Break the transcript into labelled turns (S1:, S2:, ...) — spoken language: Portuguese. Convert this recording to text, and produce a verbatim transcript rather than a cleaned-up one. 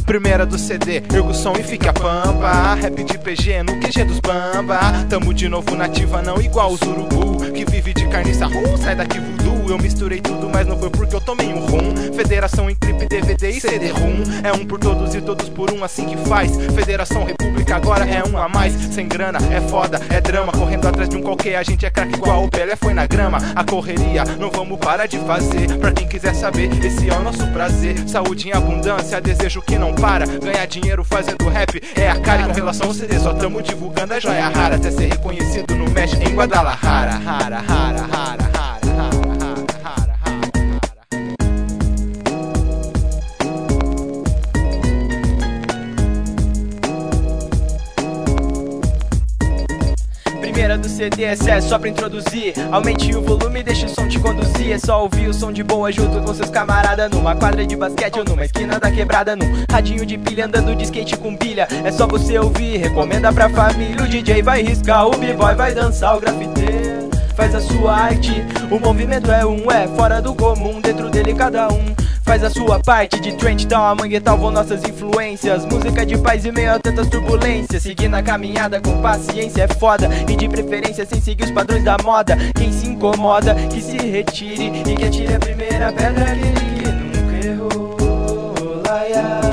S1: Primeira do C D, ergo o som e fica a pampa. Rap de P G no Q G dos bamba. Tamo de novo nativa, não igual os urubu que vive de carniça, uh, sai daqui voodoo. Eu misturei tudo, mas não foi porque eu tomei um rum. Federação em clipe, D V D e C D rum. É um por todos e todos por um, assim que faz. Federação República agora é um a mais. Sem grana, é foda, é drama. Correndo atrás de um qualquer, a gente é craque igual o Pelé foi na grama. A correria, não vamos parar de fazer. Pra quem quiser saber, esse é o nosso prazer. Saúde em abundância, desejo que não para. Ganhar dinheiro fazendo rap é a cara. E com relação ao C D, só tamo divulgando a joia rara. Até ser reconhecido no México, em Guadalajara. Rara, rara, rara, rara.
S2: Primeira do C D, essa é só pra introduzir. Aumente o volume, deixa o som te conduzir. É só ouvir o som de boa junto com seus camaradas. Numa quadra de basquete ou numa esquina da quebrada. Num radinho de pilha andando de skate com pilha. É só você ouvir, recomenda pra família. O D J vai riscar, o b-boy vai dançar, o grafiteiro faz a sua arte. O movimento é um, é fora do comum. Dentro dele cada um faz a sua parte. De trend down a manguetal vão nossas influências. Música de paz e meio a tantas turbulências. Seguir na caminhada com paciência é foda. E de preferência sem seguir os padrões da moda. Quem se incomoda, que se retire. E que atire a primeira pedra, aquele que nunca errou. Laia.